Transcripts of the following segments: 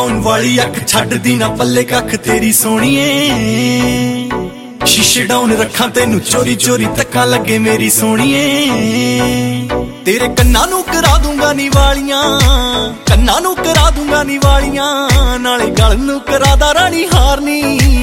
Down ਵਾਲੀ ਅੱਖ ਛੱਡਦੀ ਨਾ ਪੱਲੇ ਕੱਖ ਤੇਰੀ ਸੋਹਣੀਏ। ਸ਼ੀਸ਼ੇ ਡਾਊਨ ਰੱਖਾਂ ਤੈਨੂੰ ਚੋਰੀ ਚੋਰੀ ਤੱਕਾਂ ਲੱਗੇ ਮੇਰੀ ਸੋਹਣੀਏ। ਤੇਰੇ ਕੰਨਾਂ ਨੂੰ ਕਰਾ ਦੂੰਗਾ ਨੀ ਵਾਲੀਆਂ, ਕੰਨਾਂ ਨੂੰ ਕਰਾ ਦੂੰਗਾ ਨੀ ਵਾਲੀਆਂ, ਨਾਲੇ ਗਲ ਨੂੰ ਕਰਾਦਾ ਰਾਣੀ ਹਾਰਨੀ,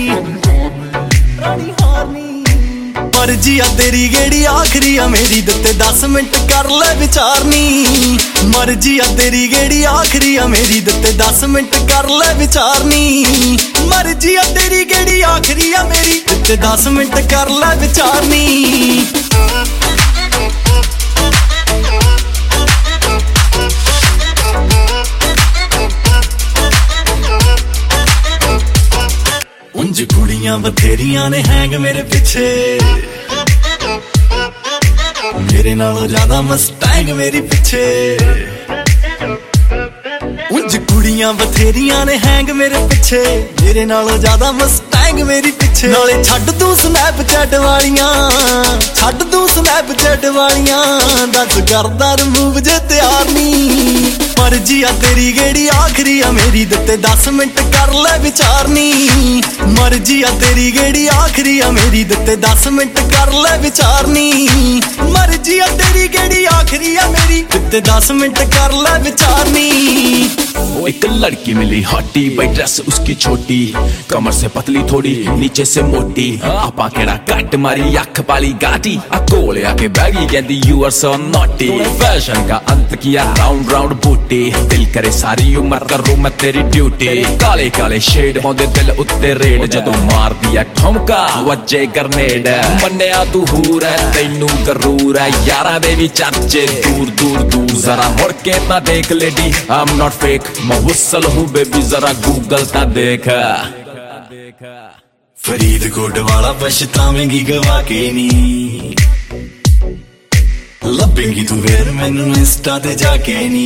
ਰਾਣੀ ਹਾਰਨੀ। ਮਰਜੀ ਆ ਤੇਰੀ ਗੇੜੀ ਆਖਰੀ ਆ ਮੇਰੀ, ਦਿੱਤੇ 10 ਮਿੰਟ ਕਰ ਲੈ ਵਿਚਾਰਨੀ। ਮਰਜੀ ਆ ਤੇਰੀ ਗੇੜੀ ਆਖਰੀ ਆ ਮੇਰੀ, ਦਿੱਤੇ 10 ਮਿੰਟ ਕਰ ਲੈ ਵਿਚਾਰਨੀ। ਮਰਜੀ ਆ ਤੇਰੀ ਗੇੜੀ ਆਖਰੀ ਆ ਮੇਰੀ, ਦਿੱਤੇ 10 ਮਿੰਟ ਕਰ ਲੈ ਵਿਚਾਰਨੀ। ਉਂਝ ਕੁੜੀਆਂ ਬਥੇਰੀਆਂ ਨੇ ਹੈਂਗ ਮੇਰੇ ਪਿੱਛੇ, ਮੇਰੇ ਨਾਲੋਂ ਜ਼ਿਆਦਾ ਮਸਟੈਂਗ ਮੇਰੀ ਪਿੱਛੇ। ਉਂਝ ਕੁੜੀਆਂ ਬਥੇਰੀਆਂ ਨੇ ਹੈਂਗ ਮੇਰੇ ਪਿੱਛੇ, ਮੇਰੇ ਨਾਲੋਂ ਜ਼ਿਆਦਾ ਮਸਟੈਂਗ ਮੇਰੀ ਪਿੱਛੇ। ਨਾਲੇ ਛੱਡ ਤੂੰ ਸਨੈਪਚੈਟ ਵਾਲੀਆਂ, ਛੱਡ ਤੂੰ ਸਨੈਪਚੈਟ ਵਾਲੀਆਂ, ਦੱਸ ਕਰਦਾ ਰਿਮੂਵ ਜੇ ਤਿਆਰ ਨੀ। ਮਰਜੀ ਆ ਤੇਰੀ ਗੇੜੀ ਆਖਰੀ ਆ ਮੇਰੀ, ਦਿੱਤੇ 10 ਮਿੰਟ ਕਰ ਲੈ ਵਿਚਾਰਨੀ। ਮਰਜੀ ਆ ਤੇਰੀ ਗੇੜੀ ਆਖਰੀ ਆ ਮੇਰੀ, ਦਿੱਤੇ 10 ਮਿੰਟ ਕਰ ਲੈ ਵਿਚਾਰਨੀ। ਮਰਜੀ ਆ ਤੇਰੀ ਗੇੜੀ ਆਖਰੀ ਆ ਮੇਰੀ, ਦਿੱਤੇ 10 ਮਿੰਟ कर ले विचारनी। वो एक लड़की मिली हॉटी, भाई ड्रेस उसकी छोटी, कमर से पतली थोड़ी नीचे से मोटी, आपा केड़ा कट मारी अख पाली गाटी, कोले आके बैगी कहती you are so naughty. Fashion का अंत किया राउंड राउंड बूटी, दिल करे सारी उम्र करूं मैं तेरी ड्यूटी। काले काले शेड होंदे दिल उत्ते रेड, जदों मार दिया ठुमका वजे ग्रेनेड। मन्निया तू हूर है तैनू गरूर है, यारा दे भी चर्चे दूर दूर दूर। जरा मुड़ के ना देख लेडी, I'm not fake, मैं हुस्सल हूँ बेबी, जरा गूगल ता देख। फरीदकोट वाला पछतावेंगी गवा के नी, लभेंगी तू फिर मैनू इंस्टा ते जाके नी।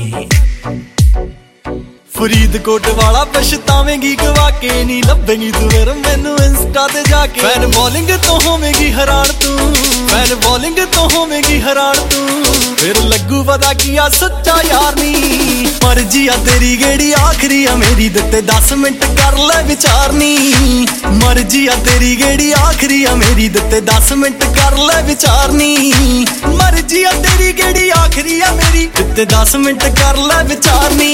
फरीदकोट वाला पछतावेंगी गवा के नी, लभेंगी तू फिर मैनू इंस्टा ते जाके। फैन बॉलिंग तो होवेंगी हैरान तू, फैन बॉलिंग तो होवेंगी हैरान तू, फिर लगू पता किया सच्चा यार नी। मर्जी आ तेरी गेड़ी आखरी आ मेरी, दिते 10 मिंट कर ले विचारनी। मर्जी आ तेरी गेड़ी आखरी आ मेरी, दिते 10 मिंट कर ले विचारनी। मर्जी आ तेरी गेड़ी आखरी आ मेरी, दिते 10 मिंट कर ले विचारनी।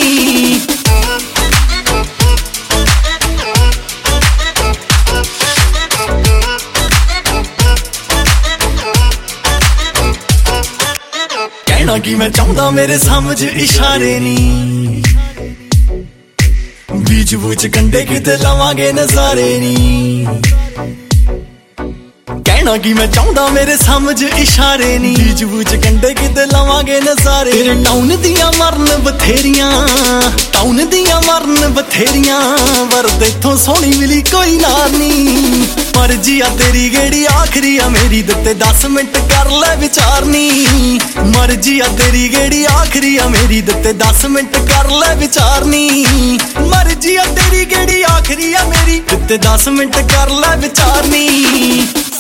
कहना कि मैं चाहता मेरे समझ इशारे नी, बीच बूच कंडे किते लवांगे नजारे नी। कहना कि मैं चाहता मेरे समझ इशारे नी, बीच बूच कंडे किते लवांगे नजारे। तेरे टाउन दियां मरन बथेरियां, टाउन दियां मरन बथेरियां, वरद इत्थों सोहनी मिली कोई नार नी। मर्जी आ तेरी गेड़ी आखरी आ मेरी, दिते 10 मिंट कर ले विचारनी। मर्जी आ तेरी गेड़ी आखरी आ मेरी, दिते 10 मिंट कर ले विचारनी। मर्जी आ तेरी गेड़ी आखरी आ मेरी, दिते 10 मिंट कर ले विचारनी।